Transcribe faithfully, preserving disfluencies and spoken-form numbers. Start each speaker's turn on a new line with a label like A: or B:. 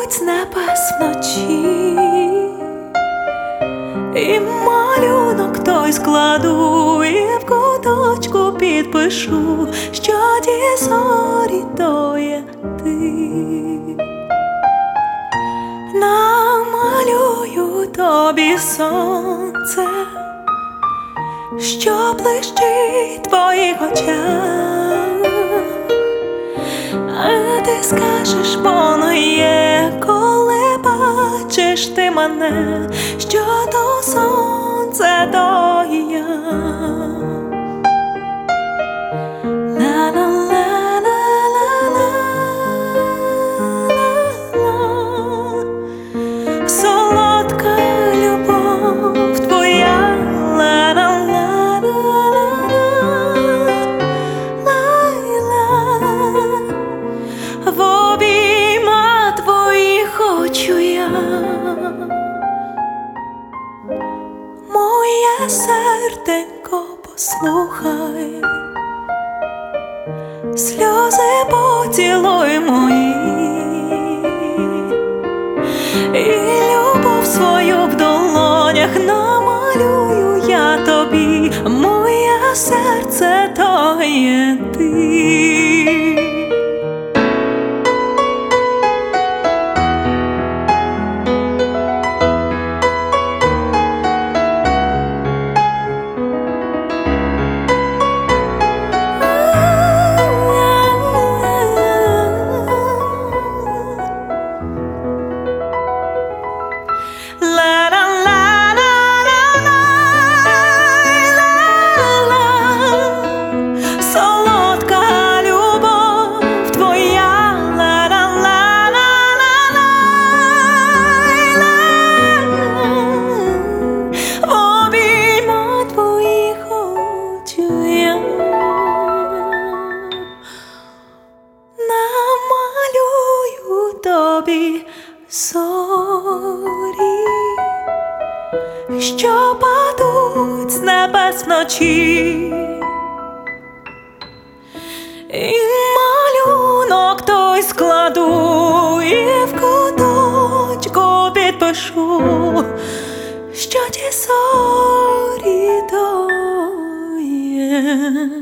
A: падуть з небес вночі, і малюнок той складу, і в куточку підпишу, що ті зорі то є ти. Намалюю тобі сонце, що блищить в твоїх очах, а ти скажеш, воно є, коли бачиш ти мене, що то сонце, то і я. Солодка любов твоя, в обійма твої хочу я. Моє серденько, послухай, сльози поцілуй мої, і любов свою в долонях намалюю я тобі. Моє серце то є ти. Тобі зорі, що падуть з небес вночі, і малюнок той складу, і в куточку підпишу, що ті зорі то є.